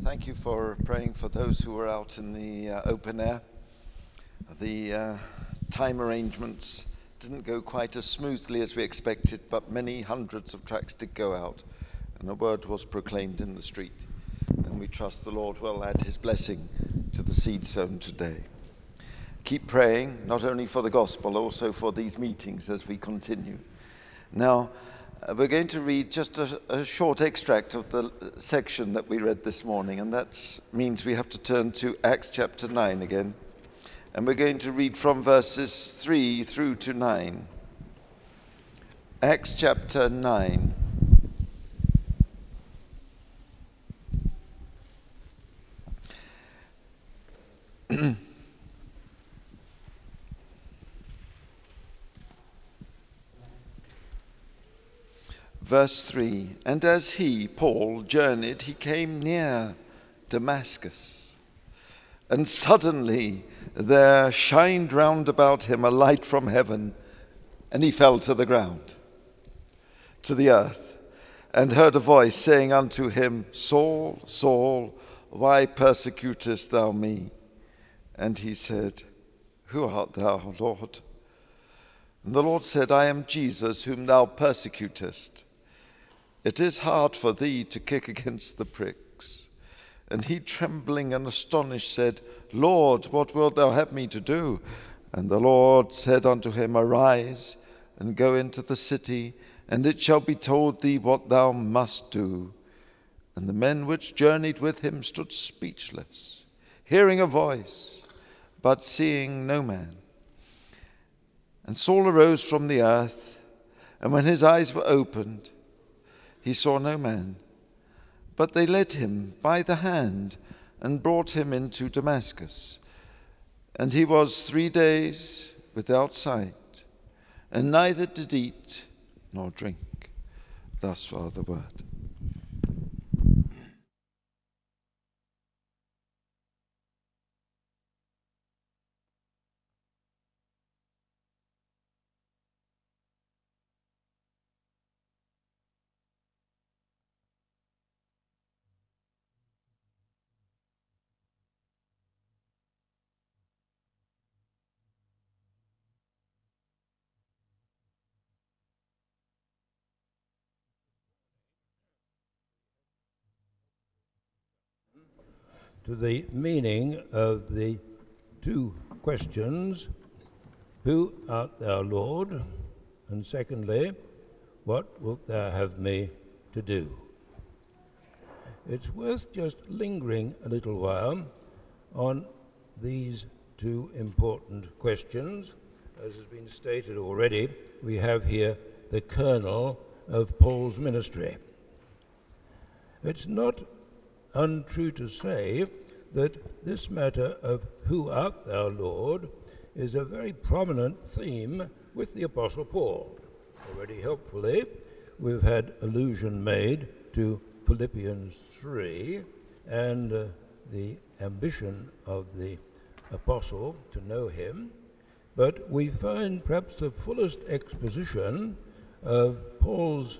Thank you for praying for those who were out in the open air. The time arrangements didn't go quite as smoothly as we expected, but many hundreds of tracts did go out, and a word was proclaimed in the street. And we trust the Lord will add his blessing to the seed sown today. Keep praying, not only for the gospel, also for these meetings as we continue. Now, we're going to read just a short extract of the section that we read this morning, and that means we have to turn to Acts chapter 9 again. And we're going to read from verses 3 through to 9. Acts chapter 9. Verse 3, and as he, Paul, journeyed, he came near Damascus. And suddenly there shined round about him a light from heaven, and he fell to the ground, to the earth, and heard a voice saying unto him, Saul, Saul, why persecutest thou me? And he said, Who art thou, Lord? And the Lord said, I am Jesus, whom thou persecutest. It is hard for thee to kick against the pricks. And he, trembling and astonished, said, Lord, what wilt thou have me to do? And the Lord said unto him, Arise, and go into the city, and it shall be told thee what thou must do. And the men which journeyed with him stood speechless, hearing a voice, but seeing no man. And Saul arose from the earth, and when his eyes were opened, he saw no man. But they led him by the hand and brought him into Damascus. And he was 3 days without sight, and neither did eat nor drink. Thus far the word. To the meaning of the two questions, Who art thou, Lord? And secondly, What wilt thou have me to do? It's worth just lingering a little while on these two important questions. As has been stated already, we have here the kernel of Paul's ministry. It's not untrue to say that this matter of who art thou, Lord, is a very prominent theme with the Apostle Paul. Already helpfully, we've had allusion made to Philippians 3 and the ambition of the Apostle to know him, but we find perhaps the fullest exposition of Paul's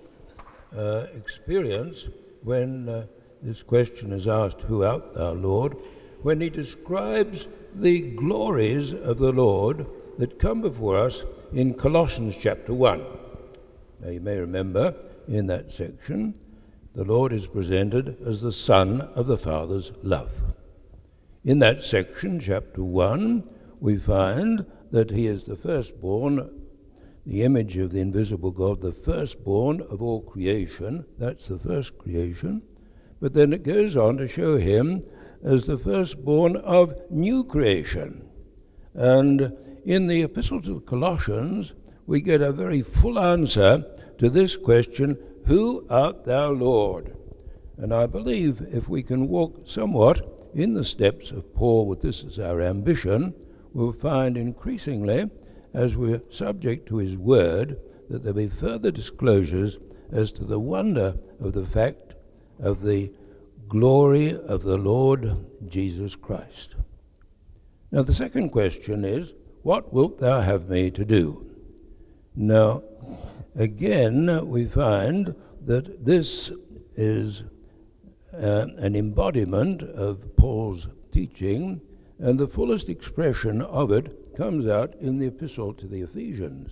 experience when this question is asked, Who art thou, Lord? When he describes the glories of the Lord that come before us in Colossians chapter 1. Now you may remember in that section, the Lord is presented as the Son of the Father's love. In that section, chapter 1, we find that he is the firstborn, the image of the invisible God, the firstborn of all creation. That's the first creation. But then it goes on to show him as the firstborn of new creation. And in the Epistle to the Colossians, we get a very full answer to this question, Who art thou, Lord? And I believe if we can walk somewhat in the steps of Paul with this as our ambition, we'll find increasingly, as we're subject to his word, that there'll be further disclosures as to the wonder of the fact of the glory of the Lord Jesus Christ. Now the second question is, What wilt thou have me to do? Now, again, we find that this is an embodiment of Paul's teaching, and the fullest expression of it comes out in the epistle to the Ephesians.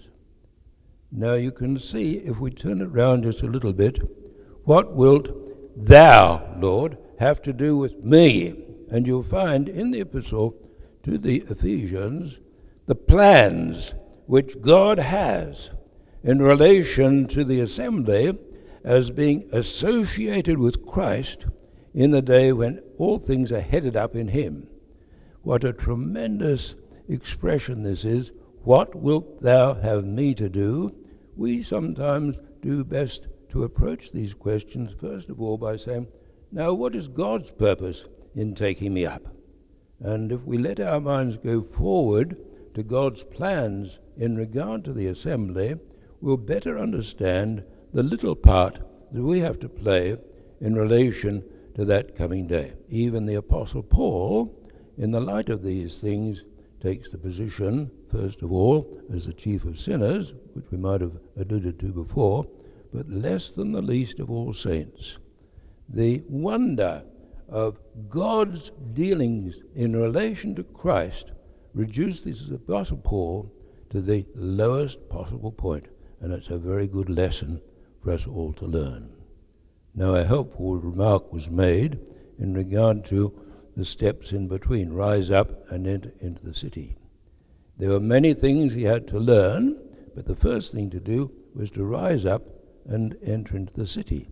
Now you can see, if we turn it round just a little bit, what wilt thou, Lord, have to do with me? And you'll find in the epistle to the Ephesians the plans which God has in relation to the assembly as being associated with Christ in the day when all things are headed up in him. What a tremendous expression this is. What wilt thou have me to do? We sometimes do best to approach these questions, first of all, by saying, now, what is God's purpose in taking me up? And if we let our minds go forward to God's plans in regard to the assembly, we'll better understand the little part that we have to play in relation to that coming day. Even the Apostle Paul, in the light of these things, takes the position, first of all, as the chief of sinners, which we might have alluded to before, but less than the least of all saints. The wonder of God's dealings in relation to Christ reduces the Apostle Paul to the lowest possible point, and it's a very good lesson for us all to learn. Now, a helpful remark was made in regard to the steps in between, rise up and enter into the city. There were many things he had to learn, but the first thing to do was to rise up and enter into the city.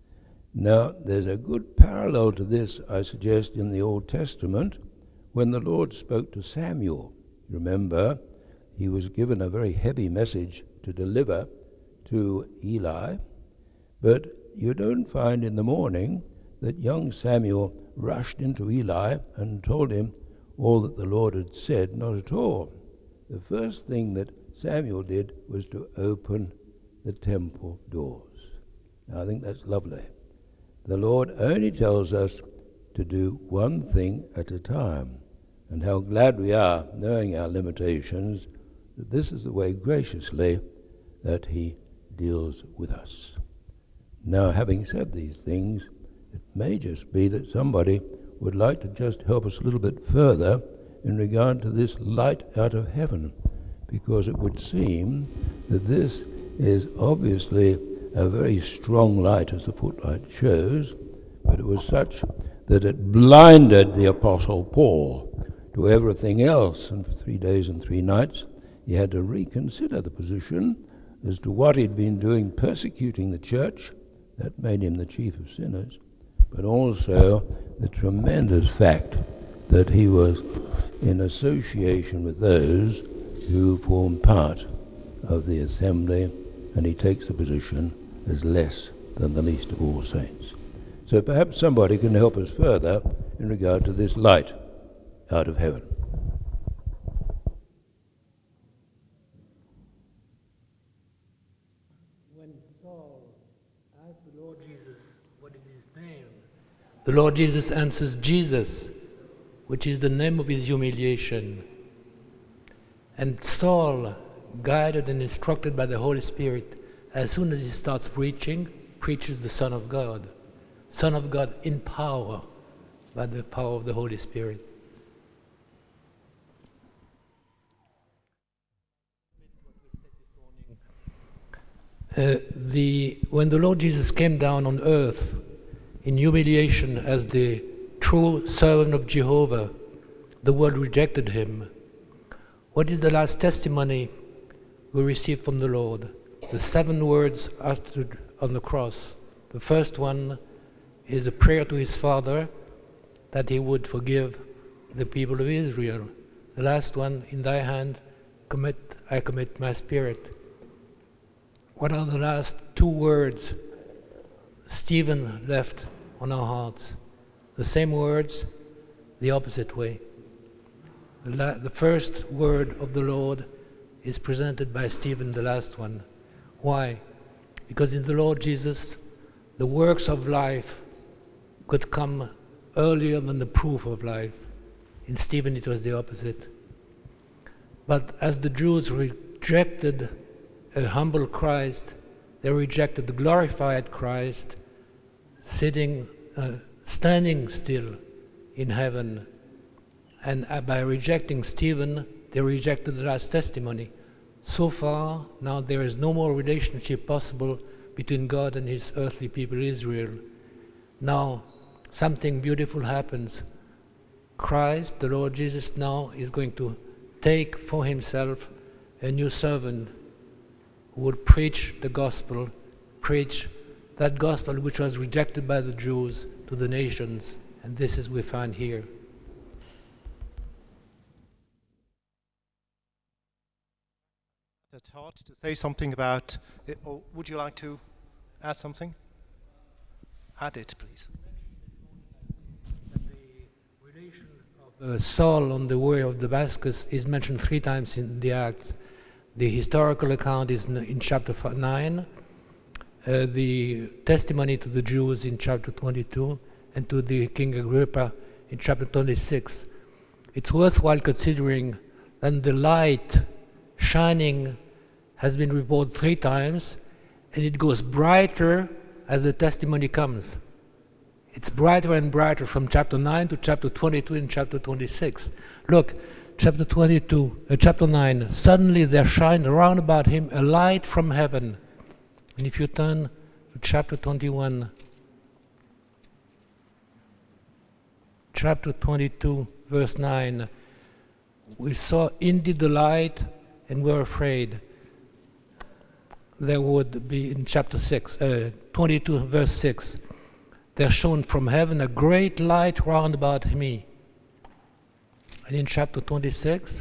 Now, there's a good parallel to this, I suggest, in the Old Testament, when the Lord spoke to Samuel. Remember, he was given a very heavy message to deliver to Eli, but you don't find in the morning that young Samuel rushed into Eli and told him all that the Lord had said. Not at all. The first thing that Samuel did was to open the temple doors. Now, I think that's lovely. The Lord only tells us to do one thing at a time, and how glad we are, knowing our limitations, that this is the way graciously that he deals with us. Now, having said these things, it may just be that somebody would like to just help us a little bit further in regard to this light out of heaven, because it would seem that this is obviously a very strong light, as the footlight shows, but it was such that it blinded the Apostle Paul to everything else, and for 3 days and 3 nights he had to reconsider the position as to what he'd been doing, persecuting the church. That made him the chief of sinners, but also the tremendous fact that he was in association with those who form part of the assembly, and he takes the position as less than the least of all saints. So perhaps somebody can help us further in regard to this light out of heaven. When Saul asked the Lord Jesus, what is his name? The Lord Jesus answers, Jesus, which is the name of his humiliation. And Saul, guided and instructed by the Holy Spirit, as soon as he starts preaching, preaches the Son of God. Son of God in power, by the power of the Holy Spirit. When the Lord Jesus came down on earth in humiliation as the true servant of Jehovah, the world rejected him. What is the last testimony we received from the Lord? The 7 words uttered on the cross. The first one is a prayer to his Father that he would forgive the people of Israel. The last one, in thy hand I commit my spirit. What are the last 2 words Stephen left on our hearts? The same words, the opposite way. The first word of the Lord is presented by Stephen, the last one. Why? Because in the Lord Jesus, the works of life could come earlier than the proof of life. In Stephen, it was the opposite. But as the Jews rejected a humble Christ, they rejected the glorified Christ, sitting standing still in heaven. And by rejecting Stephen, they rejected the last testimony. So far, now there is no more relationship possible between God and his earthly people, Israel. Now, something beautiful happens. Christ, the Lord Jesus, now is going to take for himself a new servant who would preach the gospel, preach that gospel which was rejected by the Jews to the nations. And this is we find here. It's hard to say something about it, or would you like to add something? Add it, please. The relation of Saul on the way of Damascus is mentioned 3 times in the Acts. The historical account is in chapter 9, the testimony to the Jews in chapter 22, and to the King Agrippa in chapter 26. It's worthwhile considering that the light shining has been reported 3 times, and it goes brighter as the testimony comes. It's brighter and brighter from chapter 9 to chapter 22 and chapter 26. Look, chapter 9, suddenly there shined around about him a light from heaven. And if you turn to chapter 21, chapter 22, verse 9, we saw indeed the light and were afraid. There would be in chapter 22, verse 6, there shone from heaven a great light round about me. And in chapter 26,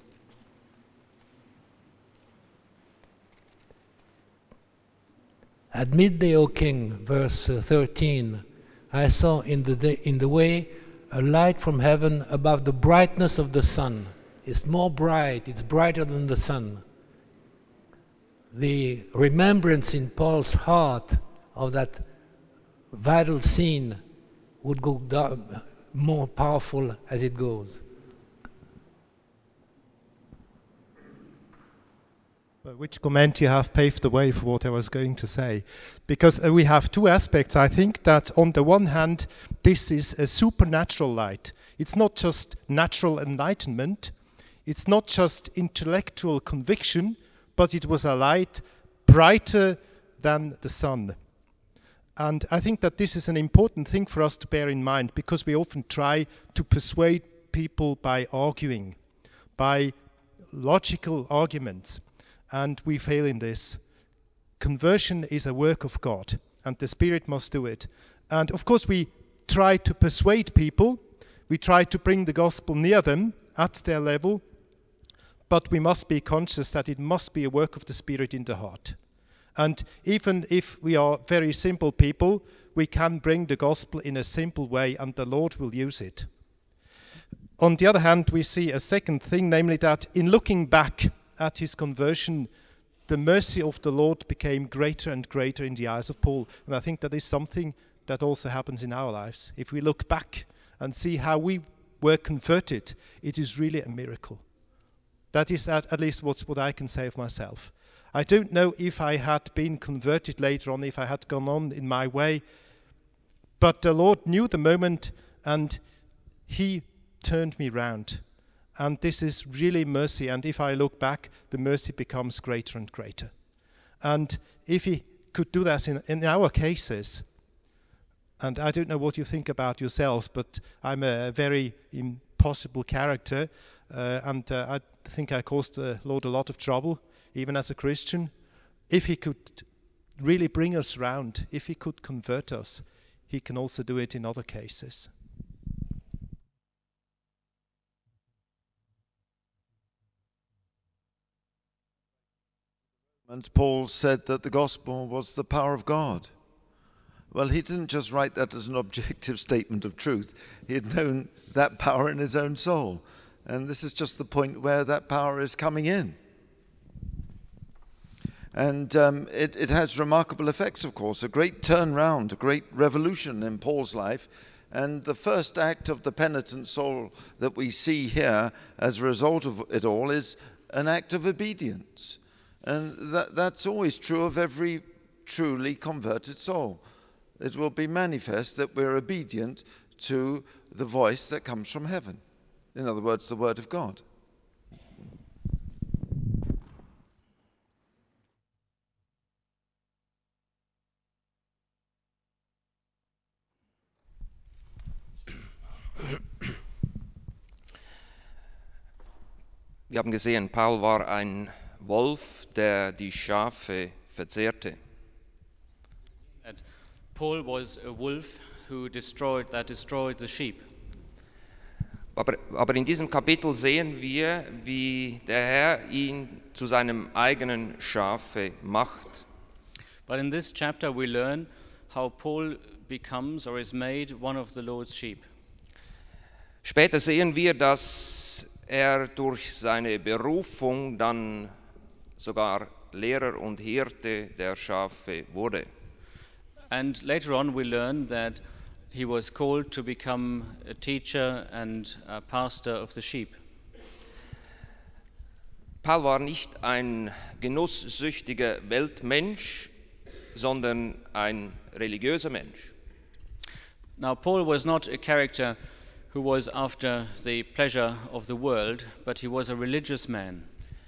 at midday, O king, verse 13, I saw in the way a light from heaven above the brightness of the sun. It's more bright, it's brighter than the sun. The remembrance in Paul's heart of that vital scene would go down, more powerful as it goes. Which comment you have paved the way for what I was going to say. Because we have 2 aspects. I think that on the one hand, this is a supernatural light. It's not just natural enlightenment. It's not just intellectual conviction, but it was a light brighter than the sun. And I think that this is an important thing for us to bear in mind, because we often try to persuade people by arguing, by logical arguments, and we fail in this. Conversion is a work of God, and the Spirit must do it. And of course we try to persuade people, we try to bring the gospel near them at their level, but we must be conscious that it must be a work of the Spirit in the heart. And even if we are very simple people, we can bring the gospel in a simple way, and the Lord will use it. On the other hand, we see a second thing, namely that in looking back at his conversion, the mercy of the Lord became greater and greater in the eyes of Paul. And I think that is something that also happens in our lives. If we look back and see how we were converted, it is really a miracle. That is at least what I can say of myself. I don't know if I had been converted later on, if I had gone on in my way, but the Lord knew the moment and he turned me round. And this is really mercy, and if I look back, the mercy becomes greater and greater. And if he could do that in our cases, and I don't know what you think about yourselves, but I'm a very impossible character, and I think I caused the Lord a lot of trouble, even as a Christian. If he could really bring us round, if he could convert us, he can also do it in other cases. And Paul said that the gospel was the power of God. Well, he didn't just write that as an objective statement of truth. He had known that power in his own soul. And this is just the point where that power is coming in. And it has remarkable effects, of course, a great turnaround, a great revolution in Paul's life. And the first act of the penitent soul that we see here as a result of it all is an act of obedience. And that's always true of every truly converted soul. it will be manifest that we're obedient to the voice that comes from heaven. In other words, the word of God. Wir haben gesehen, Paul war ein Wolf, der die Schafe verzehrte. That Paul was a wolf who destroyed the sheep. Aber in diesem Kapitel sehen wir, wie der Herr ihn zu seinem eigenen Schafe macht. But in this chapter we learn how Paul becomes or is made one of the Lord's sheep. Später sehen wir, dass er durch seine Berufung dann sogar Lehrer und Hirte der Schafe wurde. And later on we learn that he was called to become a teacher and a pastor of the sheep. Paul war nicht ein genusssüchtiger Weltmensch, sondern ein religiöser Mensch. Now Paul was not a character who was after the pleasure of the world, but he was a religious man.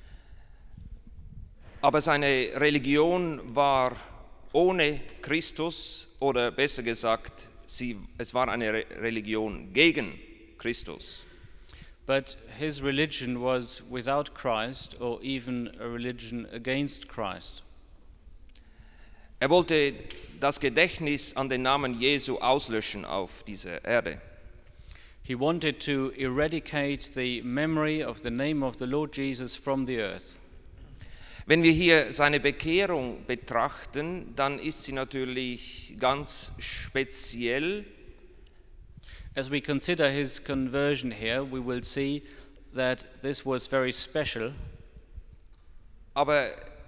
Aber seine Religion war ohne Christus, oder besser gesagt, es war eine Religion gegen Christus. But his religion was without Christ or even a religion against Christ. Er wollte das Gedächtnis an den Namen Jesu auslöschen auf dieser Erde. He wanted to eradicate the memory of the name of the Lord Jesus from the earth. Wenn wir hier seine Bekehrung betrachten, dann ist sie natürlich ganz speziell. As we consider his conversion here, we will see that this was very special. Aber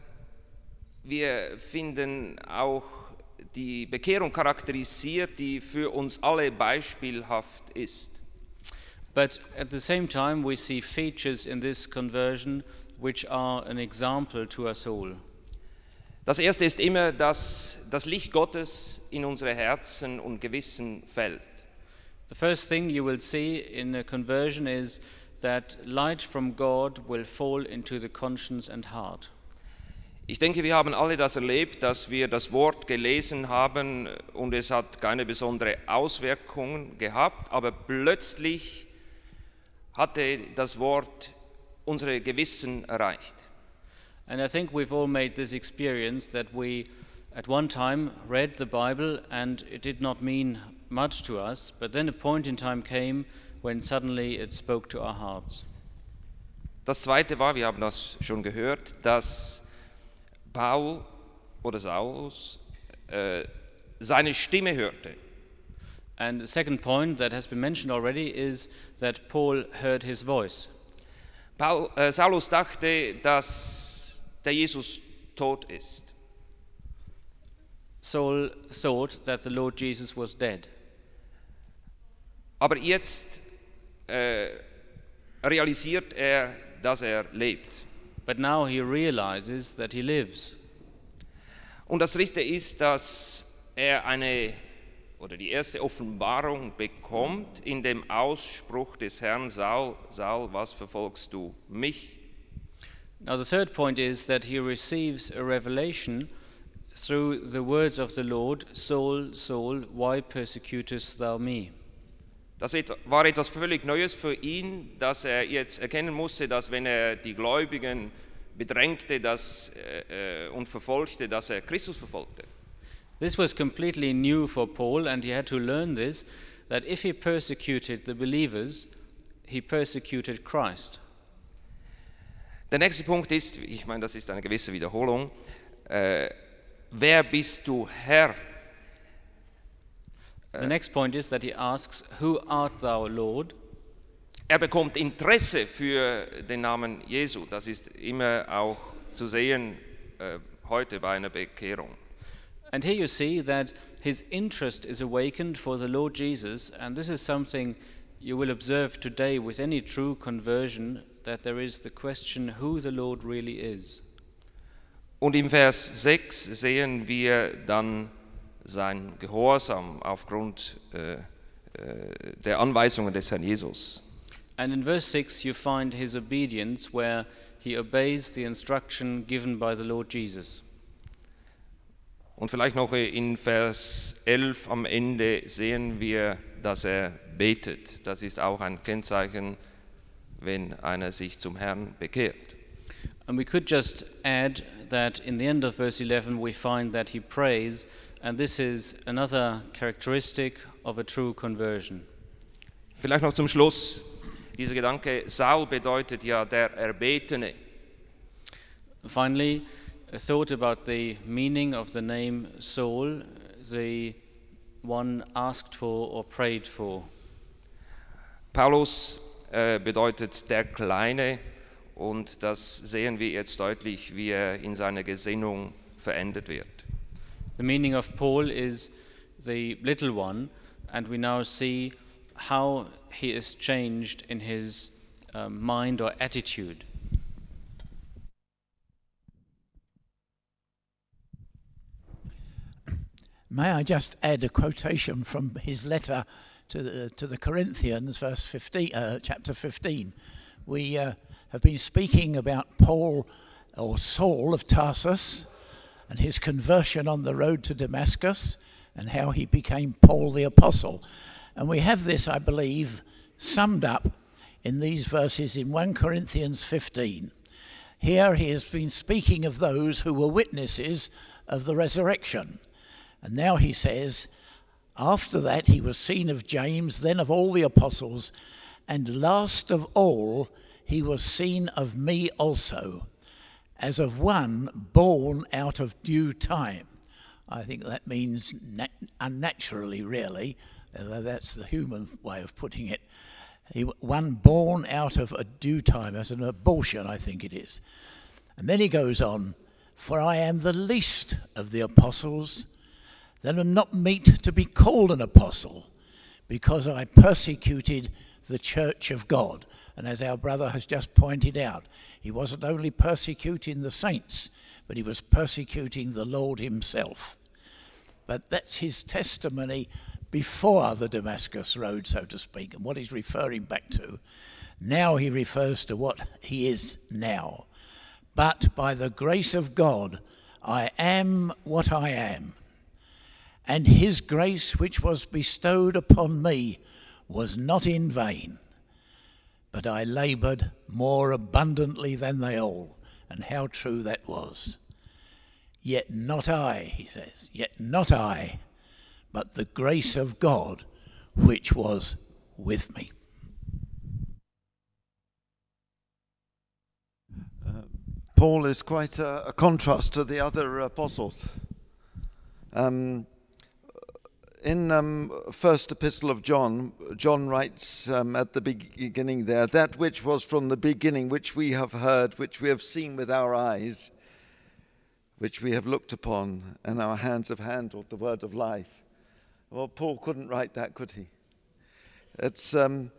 wir finden auch die Bekehrung charakterisiert, die für uns alle beispielhaft ist. But at the same time, we see features in this conversion which are an example to us all. Das erste ist immer, dass das Licht Gottes in unsere Herzen und Gewissen fällt. The first thing you will see in a conversion is that light from God will fall into the conscience and heart. Ich denke, wir haben alle das erlebt, dass wir das Wort gelesen haben und es hat keine besondere Auswirkung gehabt, aber plötzlich hatte das Wort unsere Gewissen erreicht. And I think we've all made this experience that we at one time read the Bible and it did not mean much to us, but then a point in time came when suddenly it spoke to our hearts. Das zweite war, wir haben das schon gehört, dass Paul oder Saulus seine Stimme hörte. And the second point that has been mentioned already is that Paul heard his voice. Saulus dachte, dass der Jesus tot ist. Saul thought that the Lord Jesus was dead. Aber jetzt realisiert er, dass er lebt. But now he realizes that he lives. Und das Dritte ist, dass er die erste Offenbarung bekommt in dem Ausspruch des Herrn: Saul, Saul, was verfolgst du mich? Now the third point is that he receives a revelation through the words of the Lord, Saul, Saul, why persecutest thou me? Das war etwas völlig Neues für ihn, dass er jetzt erkennen musste, dass wenn er die Gläubigen bedrängte und verfolgte, dass er Christus verfolgte. This was completely new for Paul, and he had to learn this, that if he persecuted the believers, he persecuted Christ. Der nächste Punkt ist, ich meine, das ist eine gewisse Wiederholung, wer bist du, Herr? The next point is that he asks, who art thou, Lord? Er bekommt Interesse für den Namen Jesu. Das ist immer auch zu sehen heute bei einer Bekehrung. And here you see that his interest is awakened for the Lord Jesus, and this is something you will observe today with any true conversion, that there is the question who the Lord really is. Und im Vers 6 sehen wir dann sein Gehorsam aufgrund der Anweisungen des Herrn Jesus. And in verse 6 you find his obedience, where he obeys the instruction given by the Lord Jesus. Und vielleicht noch in Vers 11 am Ende sehen wir, dass er betet. Das ist auch ein Kennzeichen, wenn einer sich zum Herrn bekehrt. And we could just add that in the end of verse 11 we find that he prays, and this is another characteristic of a true conversion. Vielleicht noch zum Schluss dieser Gedanke, Saul bedeutet ja der Erbetene. Finally, a thought about the meaning of the name Saul, the one asked for or prayed for. Paulus bedeutet der Kleine, und das sehen wir jetzt deutlich, wie er in seiner Gesinnung verändert wird. The meaning of Paul is the little one, and we now see how he is changed in his mind or attitude. May I just add a quotation from his letter to the Corinthians, chapter 15. We have been speaking about Paul, or Saul of Tarsus, and his conversion on the road to Damascus, and how he became Paul the Apostle. And we have this, I believe, summed up in these verses in 1 Corinthians 15. Here he has been speaking of those who were witnesses of the resurrection. And now he says, after that he was seen of James, then of all the apostles, and last of all he was seen of me also, as of one born out of due time. I think that means unnaturally, really, although that's the human way of putting it. One born out of a due time, as an abortion, I think it is. And then he goes on, for I am the least of the apostles, that am not meet to be called an apostle, because I persecuted the church of God. And as our brother has just pointed out, he wasn't only persecuting the saints, but he was persecuting the Lord himself. But that's his testimony before the Damascus Road, so to speak, and what he's referring back to. Now he refers to what he is now. But by the grace of God, I am what I am. And his grace which was bestowed upon me was not in vain, but I laboured more abundantly than they all. And how true that was. Yet not I, he says, yet not I, but the grace of God which was with me. Paul is quite a contrast to the other apostles. In first epistle of John, John writes at the beginning there, that which was from the beginning, which we have heard, which we have seen with our eyes, which we have looked upon, and our hands have handled, the word of life. Well, Paul couldn't write that, could he? It's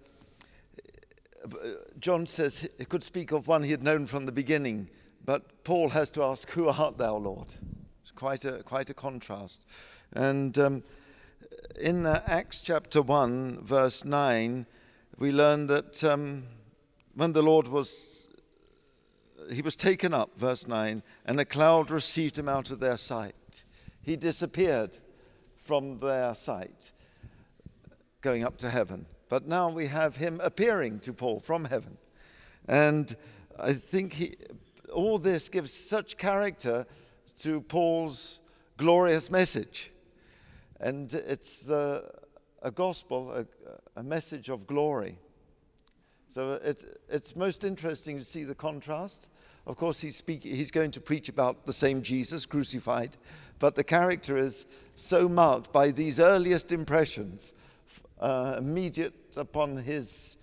John says he could speak of one he had known from the beginning, but Paul has to ask, who art thou, Lord? It's quite a contrast. And in Acts chapter 1, verse 9, we learn that when the Lord he was taken up, verse 9, and a cloud received him out of their sight. He disappeared from their sight, going up to heaven. But now we have him appearing to Paul from heaven. And I think all this gives such character to Paul's glorious message. And it's a gospel, a message of glory. So it's most interesting to see the contrast. Of course, he's going to preach about the same Jesus crucified, but the character is so marked by these earliest impressions, immediate upon his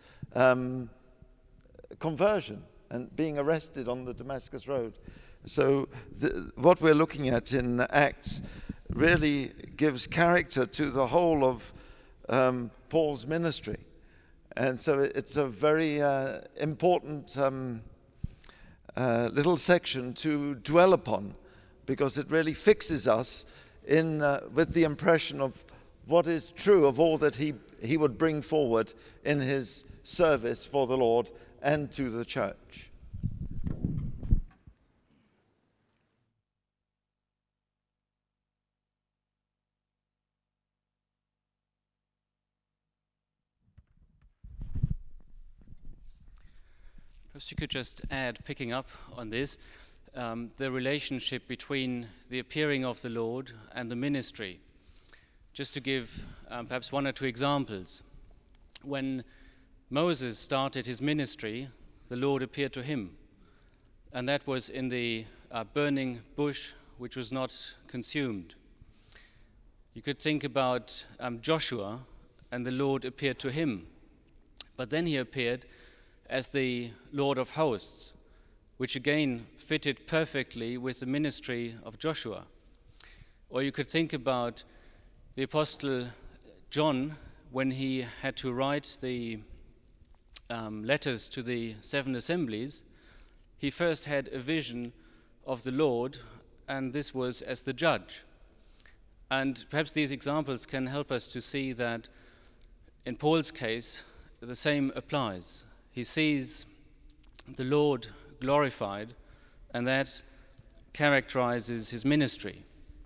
conversion and being arrested on the Damascus Road. So what we're looking at in Acts really gives character to the whole of Paul's ministry. And so it's a very important little section to dwell upon, because it really fixes us with the impression of what is true of all that he would bring forward in his service for the Lord and to the church. Perhaps you could just add, picking up on this, the relationship between the appearing of the Lord and the ministry. Just to give perhaps one or two examples. When Moses started his ministry, the Lord appeared to him, and that was in the burning bush which was not consumed. You could think about Joshua, and the Lord appeared to him, but then he appeared as the Lord of hosts, which again fitted perfectly with the ministry of Joshua. Or you could think about the Apostle John, when he had to write the letters to the 7 assemblies. He first had a vision of the Lord, and this was as the judge. And perhaps these examples can help us to see that in Paul's case, the same applies. He sees the Lord glorified, and that characterizes his ministry.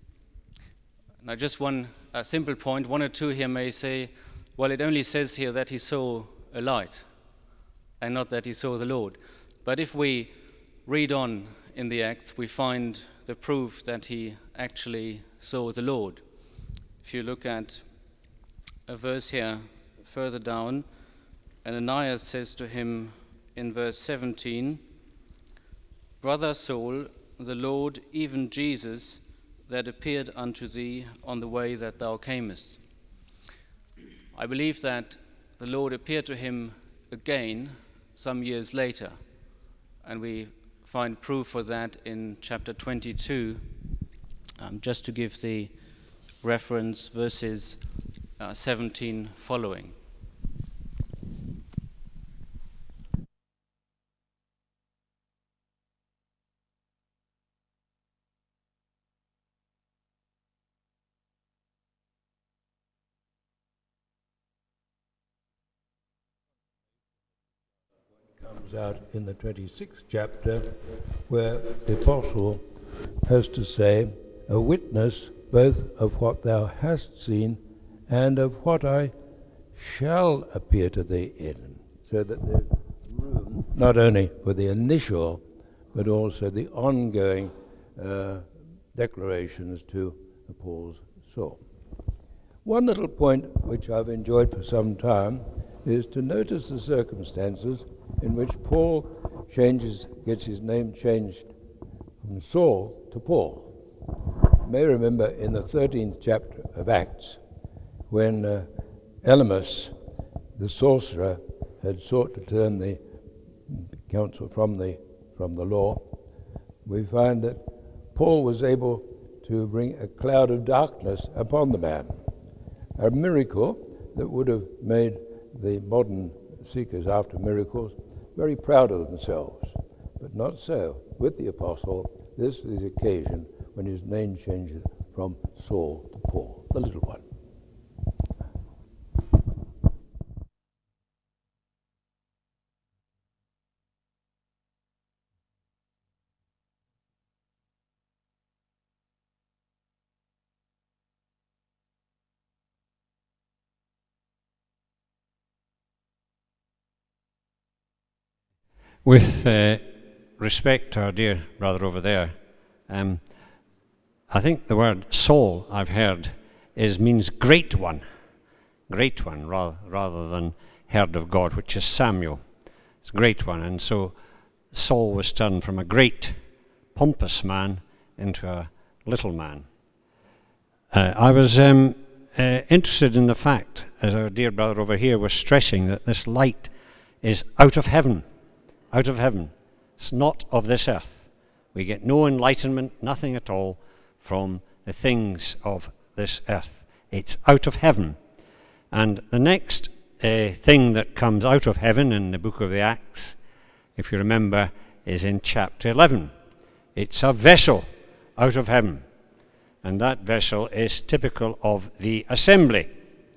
Now, just one simple point. One or two here may say, well, it only says here that he saw a light, and not that he saw the Lord. But if we read on in the Acts, we find the proof that he actually saw the Lord. If you look at a verse here further down, Ananias says to him in verse 17, "Brother Saul, the Lord, even Jesus, that appeared unto thee on the way that thou camest." I believe that the Lord appeared to him again some years later, and we find proof for that in chapter 22, just to give the reference, verses 17 following. Comes out in the 26th chapter, where the apostle has to say, "A witness both of what thou hast seen and of what I shall appear to thee in," so that there's room not only for the initial but also the ongoing declarations to Paul's soul. One little point which I've enjoyed for some time is to notice the circumstances in which Paul gets his name changed from Saul to Paul. You may remember in the 13th chapter of Acts, when Elymas, the sorcerer, had sought to turn the council from the law, we find that Paul was able to bring a cloud of darkness upon the man, a miracle that would have made the modern seekers after miracles very proud of themselves. But not so with the apostle. This is the occasion when his name changes from Saul to Paul, the little one. With respect to our dear brother over there, I think the word Saul, I've heard, means great one, rather than heard of God, which is Samuel. It's a great one, and so Saul was turned from a great, pompous man into a little man. I was interested in the fact, as our dear brother over here was stressing, that this light is out of heaven. Out of heaven. It's not of this earth. We get no enlightenment, nothing at all from the things of this earth. It's out of heaven. And the next thing that comes out of heaven in the book of the Acts, if you remember, is in chapter 11. It's a vessel out of heaven. and that vessel is typical of the assembly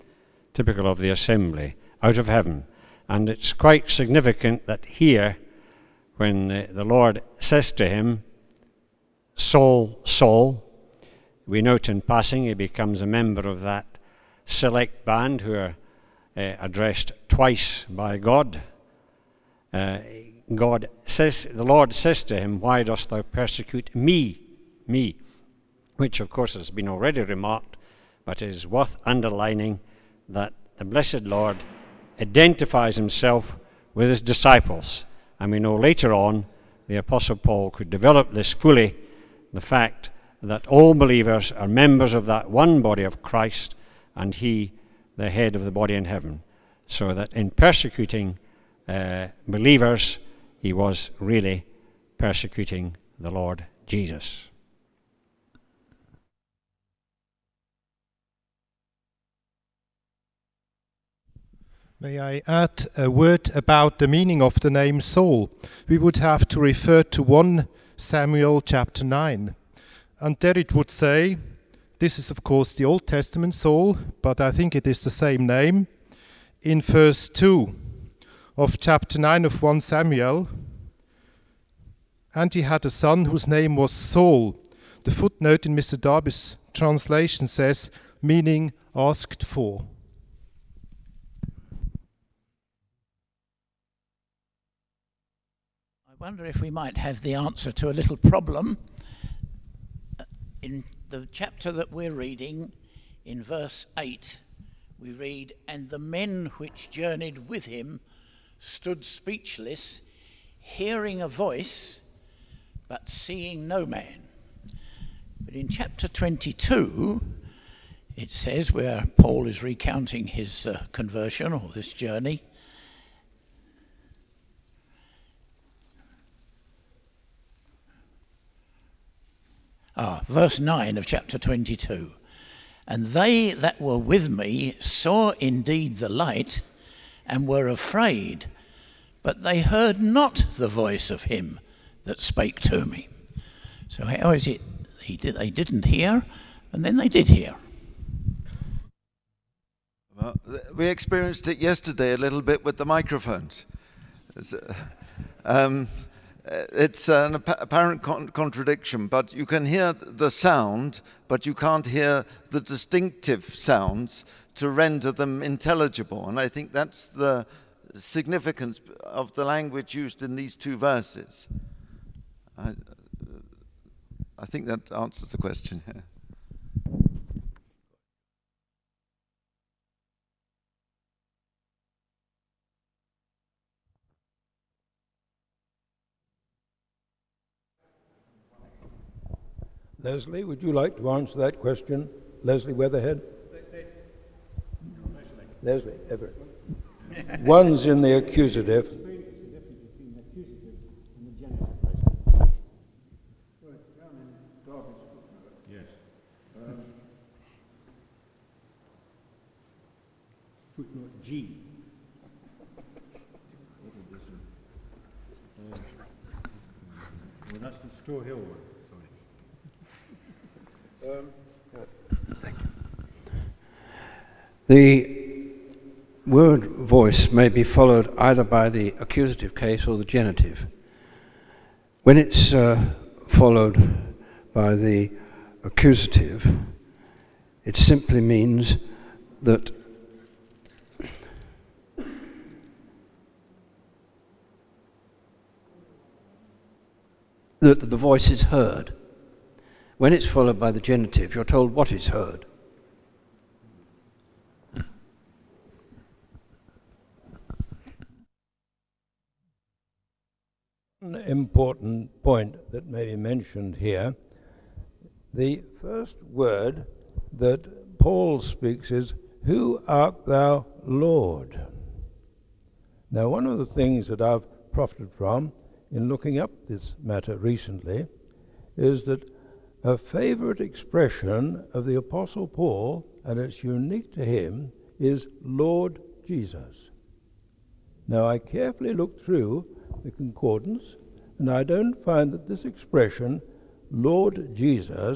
out of heaven. And it's quite significant that here, when the Lord says to him, Saul, Saul, we note in passing he becomes a member of that select band who are addressed twice by God. The Lord says to him, why dost thou persecute me? Which of course has been already remarked, but is worth underlining, that the blessed Lord identifies himself with his disciples. And we know later on the Apostle Paul could develop this fully, the fact that all believers are members of that one body of Christ, and he, the head of the body in heaven. So that in persecuting believers, he was really persecuting the Lord Jesus. May I add a word about the meaning of the name Saul? We would have to refer to 1 Samuel chapter 9. And there it would say, this is of course the Old Testament Saul, but I think it is the same name. In verse 2 of chapter 9 of 1 Samuel, and he had a son whose name was Saul. The footnote in Mr. Darby's translation says, meaning asked for. I wonder if we might have the answer to a little problem. In the chapter that we're reading, in verse 8, we read, and the men which journeyed with him stood speechless, hearing a voice, but seeing no man. But in chapter 22, it says, where Paul is recounting his conversion or this journey, verse 9 of chapter 22. And they that were with me saw indeed the light, and were afraid, but they heard not the voice of him that spake to me. So how is it they didn't hear, and then they did hear? Well, we experienced it yesterday a little bit with the microphones. It's an apparent contradiction, but you can hear the sound, but you can't hear the distinctive sounds to render them intelligible. And I think that's the significance of the language used in these two verses. I think that answers the question here. Leslie, would you like to answer that question? Leslie Weatherhead? Leslie Everett. One's in the accusative. Yes. Footnote G. Well, that's the Straw Hill one. Thank you. The word voice may be followed either by the accusative case or the genitive. When it's followed by the accusative, it simply means that the voice is heard. When it's followed by the genitive, you're told what is heard. An important point that may be mentioned here. The first word that Paul speaks is, "Who art thou, Lord?" Now, one of the things that I've profited from in looking up this matter recently is that a favorite expression of the Apostle Paul, and it's unique to him, is Lord Jesus. Now, I carefully looked through the concordance, and I don't find that this expression, Lord Jesus,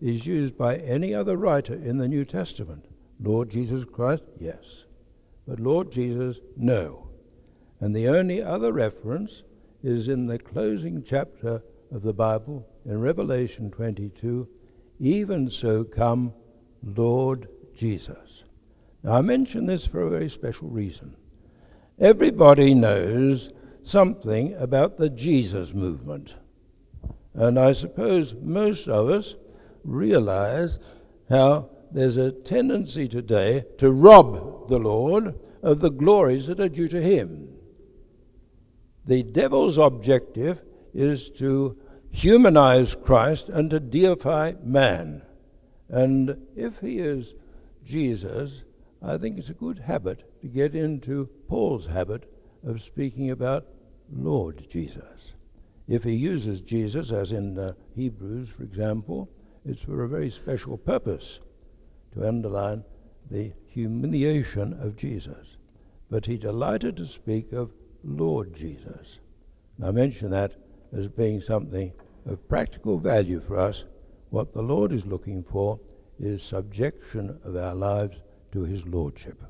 is used by any other writer in the New Testament. Lord Jesus Christ, yes. But Lord Jesus, no. And the only other reference is in the closing chapter of the Bible, in Revelation 22, even so come Lord Jesus. Now I mention this for a very special reason. Everybody knows something about the Jesus movement. And I suppose most of us realize how there's a tendency today to rob the Lord of the glories that are due to him. The devil's objective is to humanize Christ and to deify man. And if he is Jesus, I think it's a good habit to get into Paul's habit of speaking about Lord Jesus. If he uses Jesus, as in Hebrews, for example, it's for a very special purpose, to underline the humiliation of Jesus. But he delighted to speak of Lord Jesus. And I mention that as being something of practical value for us. What the Lord is looking for is subjection of our lives to his lordship.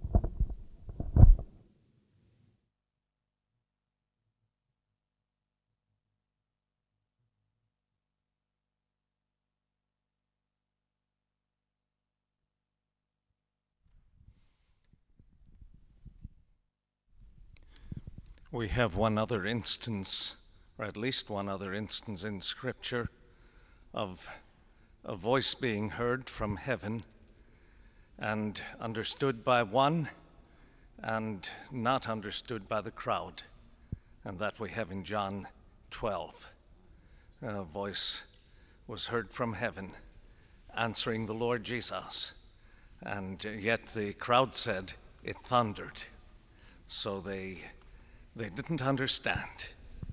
We have one other instance, or at least one other instance in Scripture, of a voice being heard from heaven and understood by one and not understood by the crowd. And that we have in John 12. A voice was heard from heaven answering the Lord Jesus. And yet the crowd said it thundered. So they didn't understand.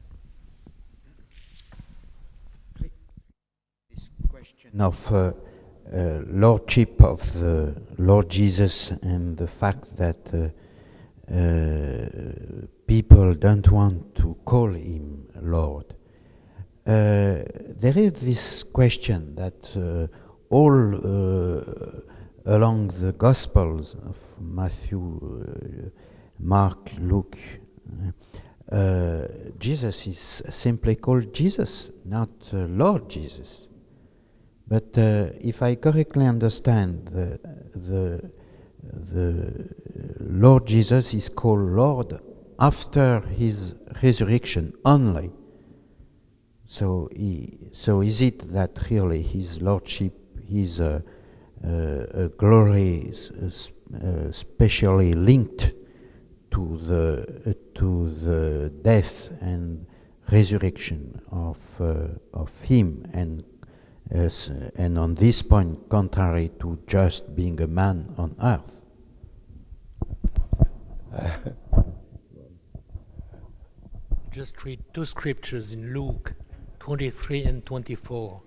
This question of lordship of the Lord Jesus and the fact that people don't want to call him Lord. There is this question that all along the Gospels of Matthew, Mark, Luke, Jesus is simply called Jesus, not Lord Jesus. But if I correctly understand, the Lord Jesus is called Lord after his resurrection only. So is it that really his lordship is a glory specially linked to the death and resurrection of him, and on this point contrary to just being a man on earth? Just read two scriptures in Luke 23 and 24.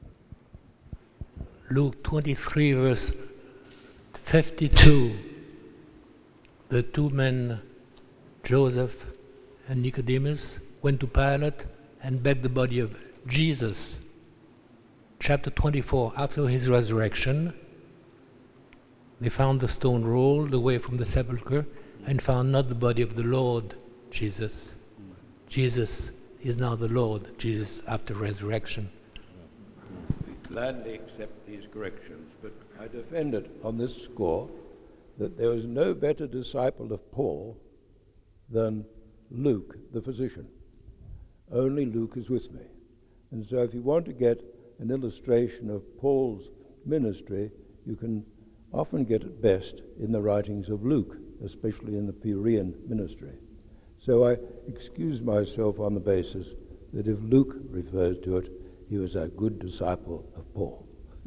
Luke 23 verse 52. The two men, Joseph and Nicodemus, went to Pilate and begged the body of Jesus. Chapter 24, after his resurrection, they found the stone rolled away from the sepulchre and found not the body of the Lord Jesus. Jesus is now the Lord Jesus after resurrection. We gladly accept these corrections, but I defend it on this score that there was no better disciple of Paul than Luke, the physician. Only Luke is with me. And so if you want to get an illustration of Paul's ministry, you can often get it best in the writings of Luke, especially in the Perean ministry. So I excuse myself on the basis that if Luke refers to it, he was a good disciple of Paul.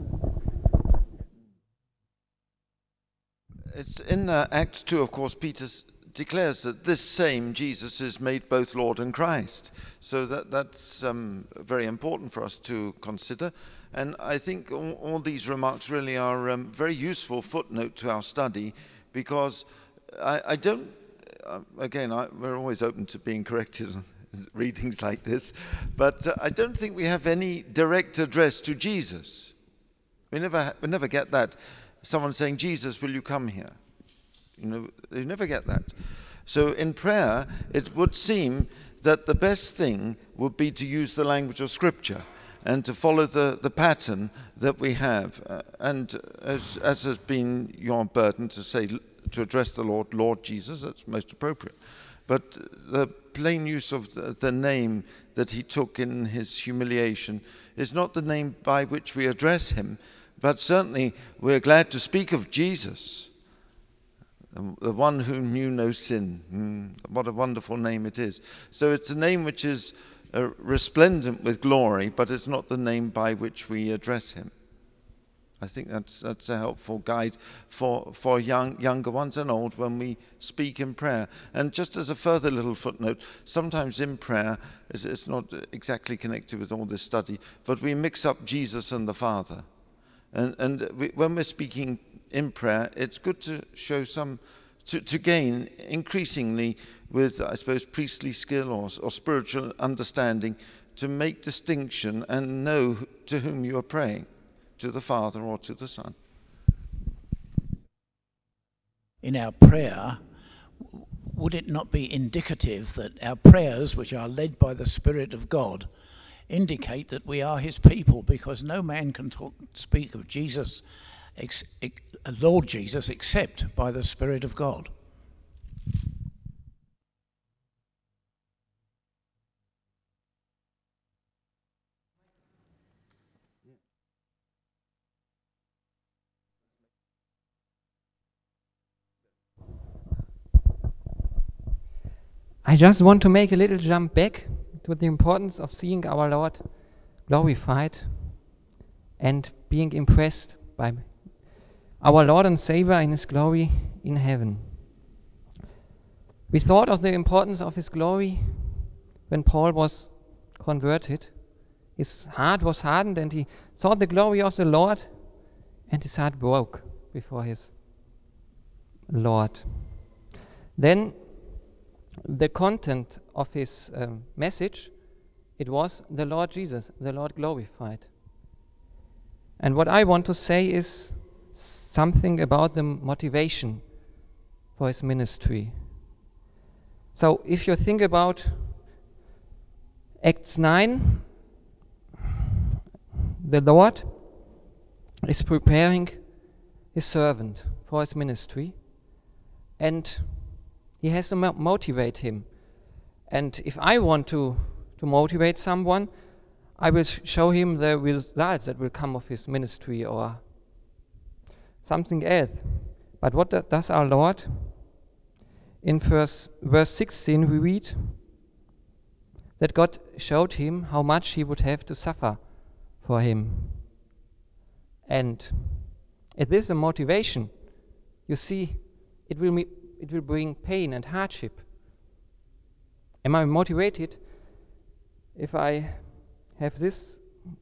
It's in Acts 2, of course, Peter declares that this same Jesus is made both Lord and Christ. So that's very important for us to consider. And I think all these remarks really are a very useful footnote to our study, because I don't, we're always open to being corrected on readings like this, but I don't think we have any direct address to Jesus We never get that. Someone saying, Jesus, will you come here? You never get that. So in prayer, it would seem that the best thing would be to use the language of Scripture and to follow the pattern that we have. And as has been your burden to address the Lord Jesus, that's most appropriate. But the plain use of the name that he took in his humiliation is not the name by which we address him, but certainly we're glad to speak of Jesus, the one who knew no sin. What a wonderful name it is. So it's a name which is resplendent with glory, but it's not the name by which we address him. I think that's a helpful guide for younger ones and old when we speak in prayer. And just as a further little footnote, sometimes in prayer, it's not exactly connected with all this study, but we mix up Jesus and the Father. And when we're speaking in prayer, it's good to show to gain increasingly with, I suppose, priestly skill or spiritual understanding to make distinction and know to whom you are praying, to the Father or to the Son. In our prayer, would it not be indicative that our prayers, which are led by the Spirit of God, indicate that we are his people? Because no man can speak of Jesus, Lord Jesus, except by the Spirit of God. I just want to make a little jump back to the importance of seeing our Lord glorified and being impressed by our Lord and Savior in his glory in heaven. We thought of the importance of his glory when Paul was converted. His heart was hardened and he saw the glory of the Lord, and his heart broke before his Lord. Then the content of his message, it was the Lord Jesus, the Lord glorified. And what I want to say is something about the motivation for his ministry. So if you think about Acts 9, the Lord is preparing his servant for his ministry, and he has to motivate him. And if I want to motivate someone, I will show him the results that will come of his ministry or something else. But what does our Lord? In verse 16 we read that God showed him how much he would have to suffer for him. And it is a motivation. You see, it will bring pain and hardship. Am I motivated if I have this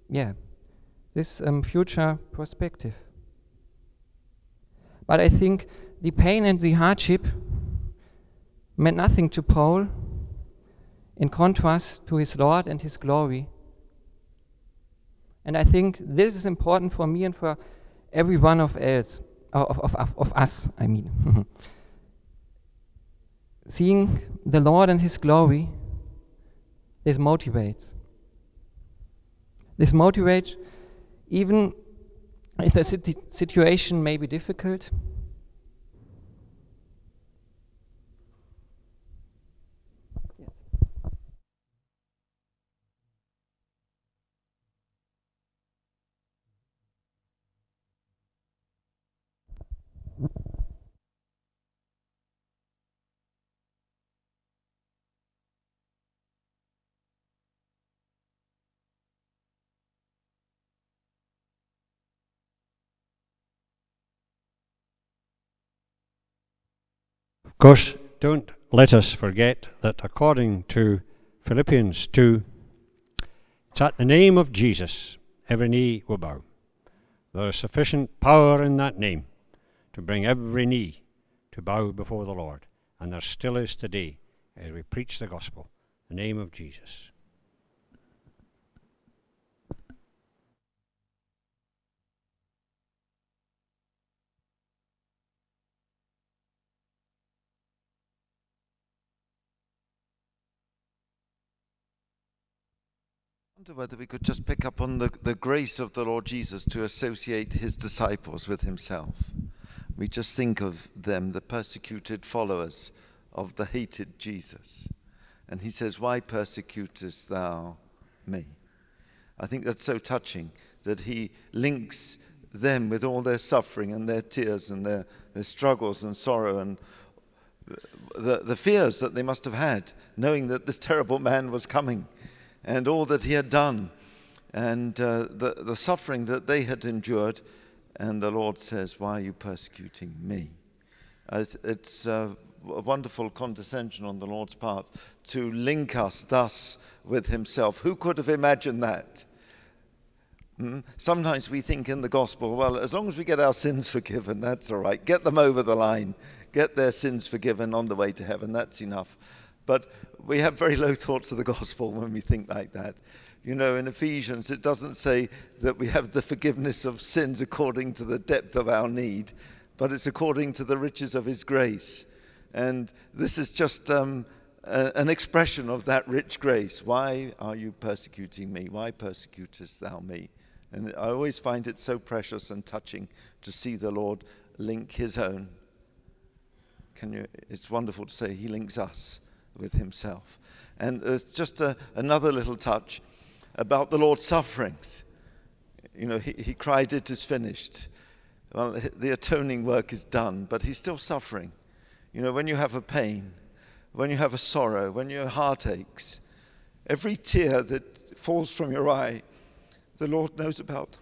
future perspective? But I think the pain and the hardship meant nothing to Paul in contrast to his Lord and his glory. And I think this is important for me and for every one of us. I mean, seeing the Lord and his glory, this motivates. This motivates even if the situation may be difficult. Of course, don't let us forget that according to Philippians 2, it's at the name of Jesus every knee will bow. There is sufficient power in that name to bring every knee to bow before the Lord. And there still is today as we preach the gospel, the name of Jesus. wonder whether we could just pick up on the grace of the Lord Jesus to associate his disciples with himself. We just think of them, the persecuted followers of the hated Jesus. And he says, why persecutest thou me? I think that's so touching that he links them with all their suffering and their tears and their struggles and sorrow and the fears that they must have had, knowing that this terrible man was coming and all that he had done and the suffering that they had endured. And the Lord says, why are you persecuting me? It's a wonderful condescension on the Lord's part to link us thus with himself. Who could have imagined that? Sometimes we think in the gospel, well, as long as we get our sins forgiven, that's all right. Get them over the line. Get their sins forgiven on the way to heaven. That's enough. But we have very low thoughts of the gospel when we think like that. You know, in Ephesians, it doesn't say that we have the forgiveness of sins according to the depth of our need, but it's according to the riches of his grace. And this is just an expression of that rich grace. Why are you persecuting me? Why persecutest thou me? And I always find it so precious and touching to see the Lord link his own. It's wonderful to say he links us with himself. And there's just another little touch about the Lord's sufferings. You know, he cried, it is finished. Well, the atoning work is done, but he's still suffering. You know, when you have a pain, when you have a sorrow, when your heart aches, every tear that falls from your eye, the Lord knows about.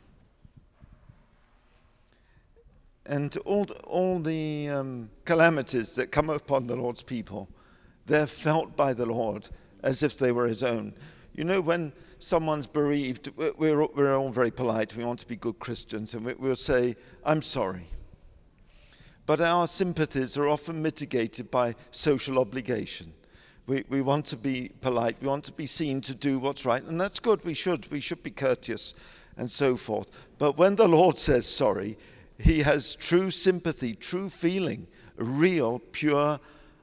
And all the calamities that come upon the Lord's people, they're felt by the Lord as if they were his own. You know, when someone's bereaved, we're all very polite. We want to be good Christians, and we'll say, I'm sorry. But our sympathies are often mitigated by social obligation. We want to be polite. We want to be seen to do what's right, and that's good. We should be courteous and so forth. But when the Lord says sorry, he has true sympathy, true feeling, real, pure,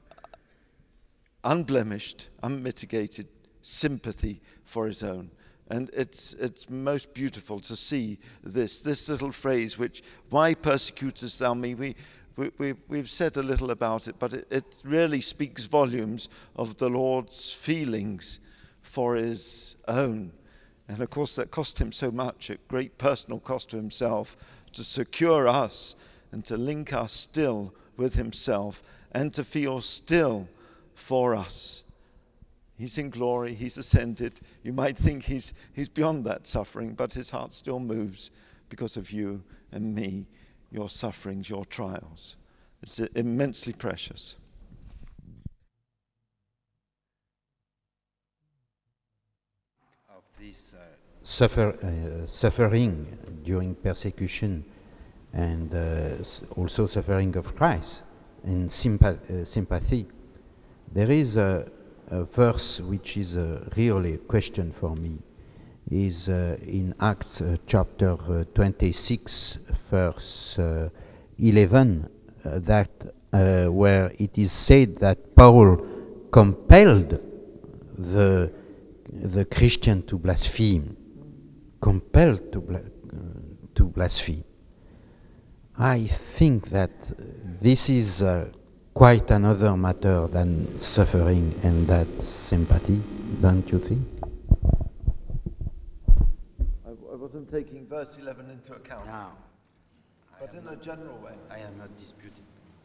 unblemished, unmitigated sympathy for his own. And it's most beautiful to see this little phrase, which, why persecutest thou me? We've said a little about it, but it really speaks volumes of the Lord's feelings for his own. And of course that cost him so much, at great personal cost to himself, to secure us and to link us still with himself and to feel still for us. He's in glory, he's ascended. You might think he's beyond that suffering, but his heart still moves because of you and me, your sufferings, your trials. It's immensely precious. Of this suffering during persecution and also suffering of Christ and sympathy, there is a verse which is really a question for me, is in Acts chapter 26, verse 11, that where it is said that Paul compelled the Christian to blaspheme, compelled to blaspheme. I think that this is quite another matter than suffering and that sympathy, don't you think? I wasn't taking verse 11 into account. No. But in a general way. I am not disputing.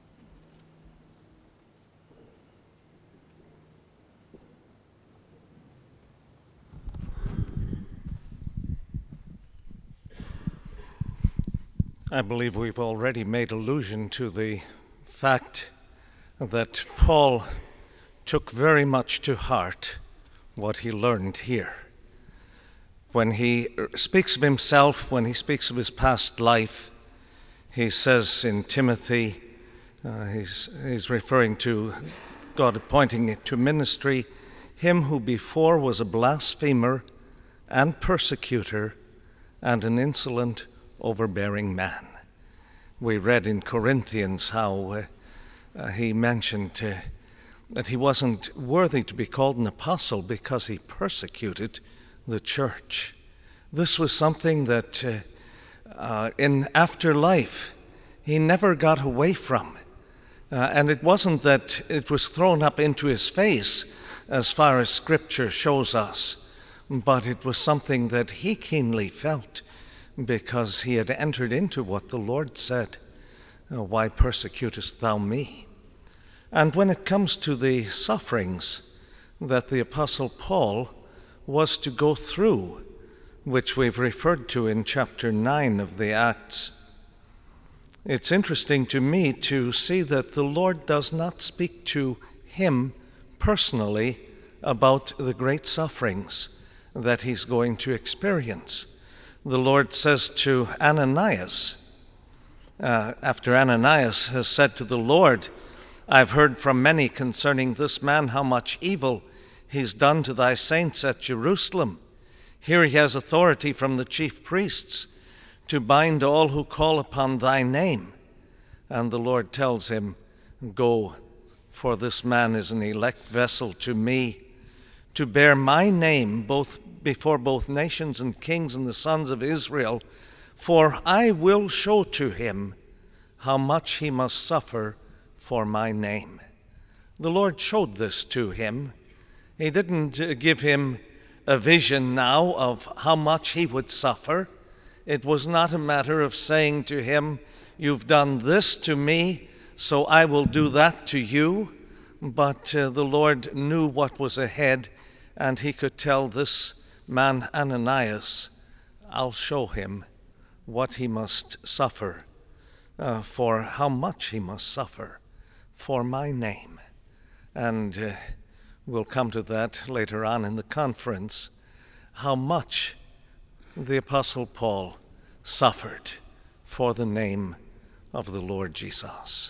I believe we've already made allusion to the fact that Paul took very much to heart what he learned here. When he speaks of himself, when he speaks of his past life, he says in Timothy, he's referring to God appointing it to ministry, him who before was a blasphemer and persecutor and an insolent, overbearing man. We read in Corinthians how he mentioned that he wasn't worthy to be called an apostle because he persecuted the church. This was something that in afterlife he never got away from. And it wasn't that it was thrown up into his face, as far as Scripture shows us, but it was something that he keenly felt, because he had entered into what the Lord said, "Why persecutest thou me?" And when it comes to the sufferings that the Apostle Paul was to go through, which we've referred to in chapter 9 of the Acts, it's interesting to me to see that the Lord does not speak to him personally about the great sufferings that he's going to experience. The Lord says to Ananias, after Ananias has said to the Lord, "I've heard from many concerning this man how much evil he's done to thy saints at Jerusalem. Here he has authority from the chief priests to bind all who call upon thy name." And the Lord tells him, "Go, for this man is an elect vessel to me, to bear my name before both nations and kings and the sons of Israel, for I will show to him how much he must suffer for my name." The Lord showed this to him. He didn't give him a vision now of how much he would suffer. It was not a matter of saying to him, "You've done this to me, so I will do that to you." But the Lord knew what was ahead, and he could tell this man Ananias, "I'll show him what he must suffer, for how much he must suffer for my name." And we'll come to that later on in the conference, how much the Apostle Paul suffered for the name of the Lord Jesus.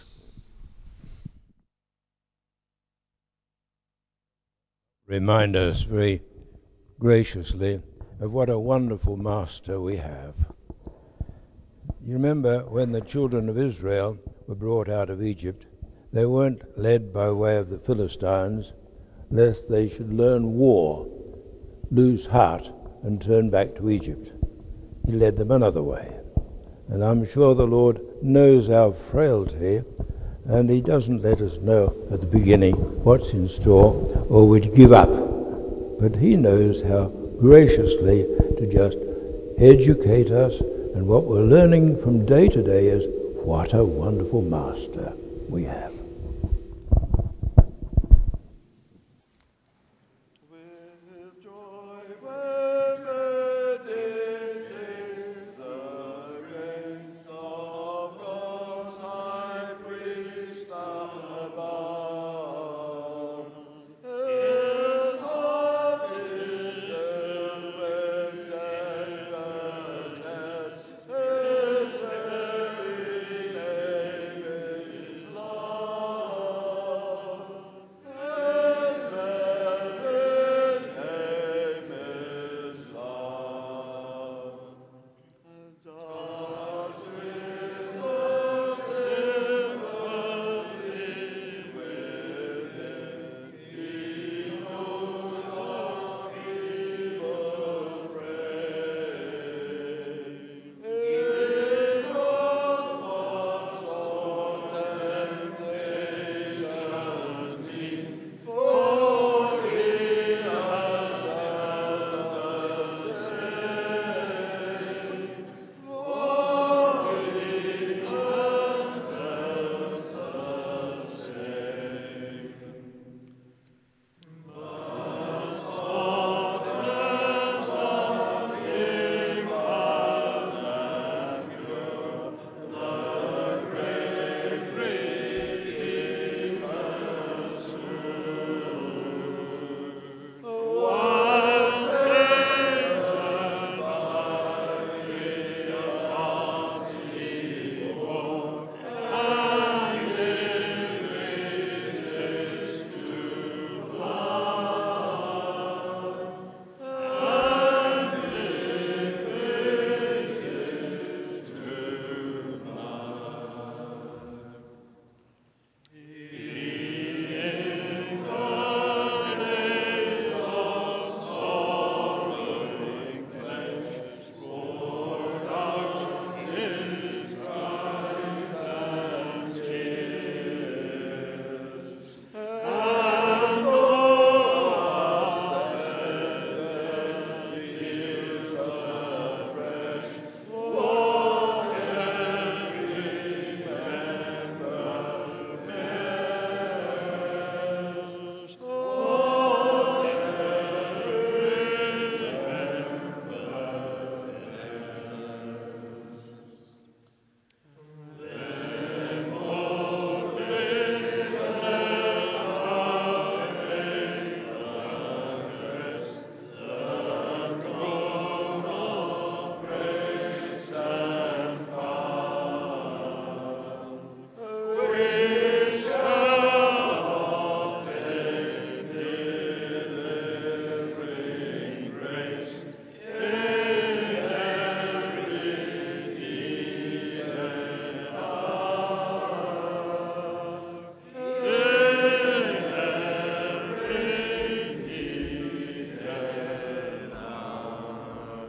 Remind us very graciously of what a wonderful master we have. You remember when the children of Israel were brought out of Egypt, they weren't led by way of the Philistines, lest they should learn war, lose heart, and turn back to Egypt. He led them another way. And I'm sure the Lord knows our frailty, and he doesn't let us know at the beginning what's in store, or we'd give up. But he knows how graciously to just educate us, and what we're learning from day to day is what a wonderful master we have.